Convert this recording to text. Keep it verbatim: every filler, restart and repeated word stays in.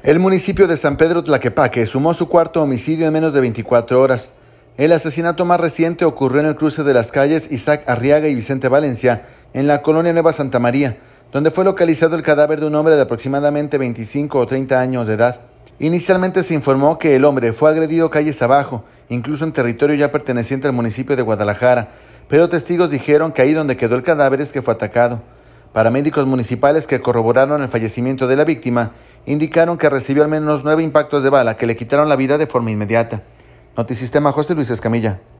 El municipio de San Pedro Tlaquepaque sumó su cuarto homicidio en menos de veinticuatro horas. El asesinato más reciente ocurrió en el cruce de las calles Isaac Arriaga y Vicente Valencia, en la colonia Nueva Santa María, donde fue localizado el cadáver de un hombre de aproximadamente veinticinco o treinta años de edad. Inicialmente se informó que el hombre fue agredido calles abajo, incluso en territorio ya perteneciente al municipio de Guadalajara, pero testigos dijeron que ahí donde quedó el cadáver es que fue atacado. Paramédicos municipales que corroboraron el fallecimiento de la víctima indicaron que recibió al menos nueve impactos de bala que le quitaron la vida de forma inmediata. Notisistema, José Luis Escamilla.